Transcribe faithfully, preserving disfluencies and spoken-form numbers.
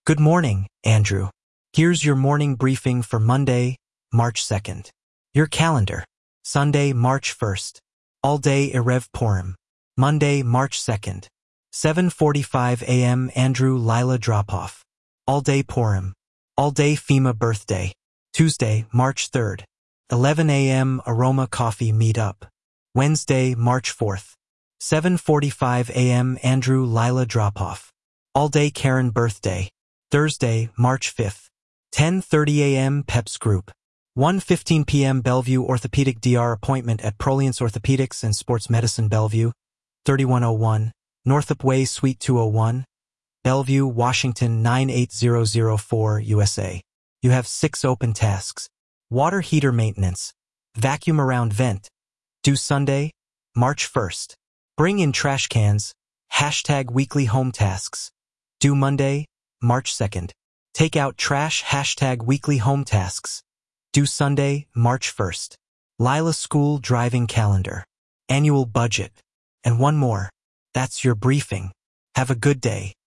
Good morning, Andrew. Here's your morning briefing for Monday, March second. Your calendar. Sunday, March first. All day Erev Purim. Monday, March second. seven forty-five a m Andrew Lila drop-off. All day Purim. All day FEMA birthday. Tuesday, March third. eleven a m Aroma Coffee meet-up. Wednesday, March fourth. seven forty-five a m Andrew Lila drop-off. All day Karen birthday. Thursday, March fifth. ten thirty a m Peps Group. one fifteen p m Bellevue Orthopedic D R appointment at Proliance Orthopedics and Sports Medicine Bellevue, thirty-one oh one, Northup Way Suite two oh one, Bellevue, Washington nine eight zero zero four, U S A. You have six open tasks. Water heater maintenance. Vacuum around vent. Due Sunday, March first. Bring in trash cans. Hashtag weekly home tasks. Due Monday, March second. Take out trash. Hashtag weekly home tasks. Due Sunday, March first. Lila School driving calendar. Annual budget. And one more. That's your briefing. Have a good day.